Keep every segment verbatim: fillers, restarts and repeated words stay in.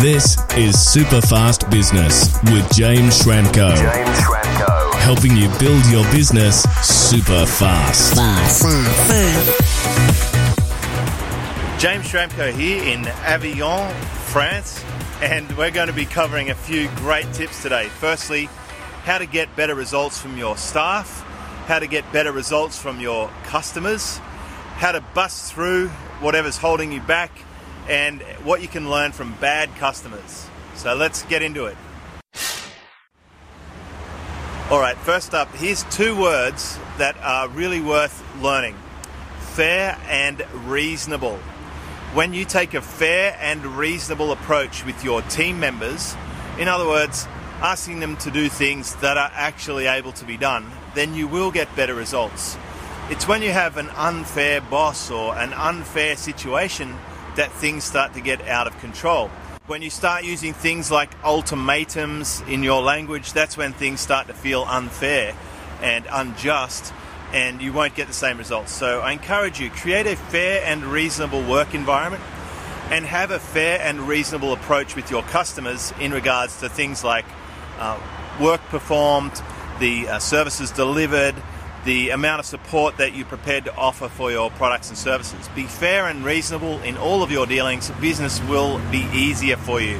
This is Superfast Business with James Schramko. James Schramko. Helping you build your business super fast. Fast. James Schramko here in Avignon, France, and we're going to be covering a few great tips today. Firstly, how to get better results from your staff, how to get better results from your customers, how to bust through whatever's holding you back, and what you can learn from bad customers. So let's get into it. Alright, first up, here's two words that are really worth learning. Fair and reasonable. When you take a fair and reasonable approach with your team members, in other words, asking them to do things that are actually able to be done, then you will get better results. It's when you have an unfair boss or an unfair situation that things start to get out of control. When you start using things like ultimatums in your language, that's when things start to feel unfair and unjust, and you won't get the same results. So I encourage you, create a fair and reasonable work environment and have a fair and reasonable approach with your customers in regards to things like uh, work performed, the uh, services delivered, the amount of support that you're prepared to offer for your products and services. Be fair and reasonable in all of your dealings. Business will be easier for you.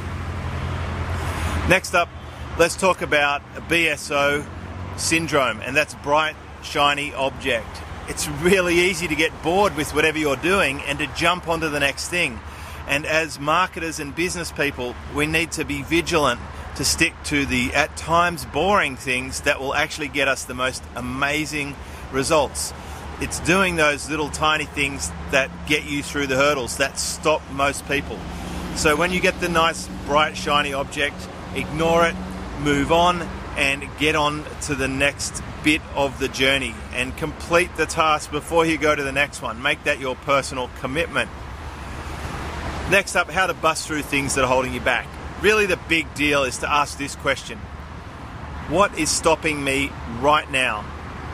Next up, let's talk about B S O syndrome, and that's bright, shiny object. It's really easy to get bored with whatever you're doing and to jump onto the next thing. And as marketers and business people, we need to be vigilant to stick to the, at times, boring things that will actually get us the most amazing results. It's doing those little tiny things that get you through the hurdles, that stop most people. So when you get the nice, bright, shiny object, ignore it, move on, and get on to the next bit of the journey and complete the task before you go to the next one. Make that your personal commitment. Next up, how to bust through things that are holding you back. Really, the big deal is to ask this question: what is stopping me right now?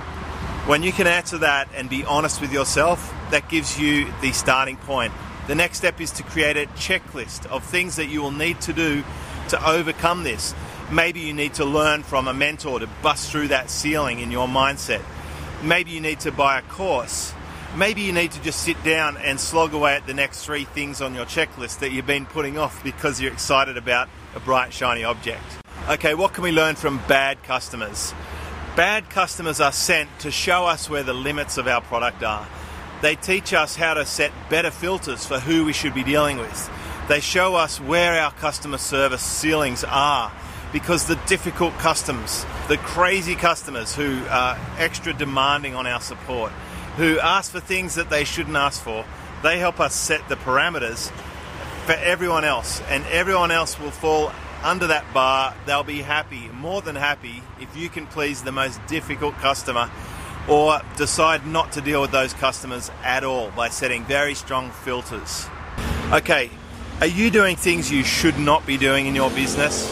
When you can answer that and be honest with yourself, that gives you the starting point. The next step is to create a checklist of things that you will need to do to overcome this. Maybe you need to learn from a mentor to bust through that ceiling in your mindset. Maybe you need to buy a course. Maybe you need to just sit down and slog away at the next three things on your checklist that you've been putting off because you're excited about a bright, shiny object. Okay, what can we learn from bad customers? Bad customers are sent to show us where the limits of our product are. They teach us how to set better filters for who we should be dealing with. They show us where our customer service ceilings are, because the difficult customers, the crazy customers who are extra demanding on our support, who ask for things that they shouldn't ask for, they help us set the parameters for everyone else, and everyone else will fall under that bar. They'll be happy, more than happy, if you can please the most difficult customer, or decide not to deal with those customers at all by setting very strong filters. Okay, are you doing things you should not be doing in your business?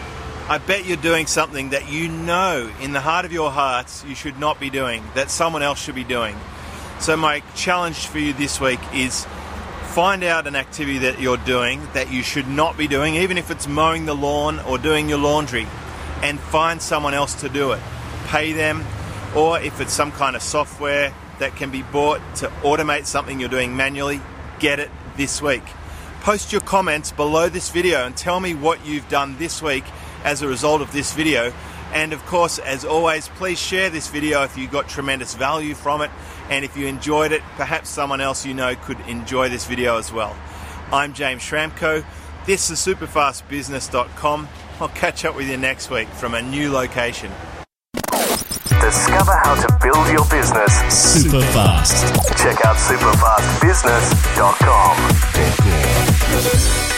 I bet you're doing something that you know in the heart of your hearts you should not be doing, that someone else should be doing. So my challenge for you this week is find out an activity that you're doing that you should not be doing, even if it's mowing the lawn or doing your laundry, and find someone else to do it. Pay them, or if it's some kind of software that can be bought to automate something you're doing manually, get it this week. Post your comments below this video and tell me what you've done this week as a result of this video. And of course, as always, please share this video if you got tremendous value from it, and if you enjoyed it, perhaps someone else you know could enjoy this video as well. I'm James Schramko. This is superfast business dot com. I'll catch up with you next week from a new location. Discover how to build your business super fast. Check out superfast business dot com.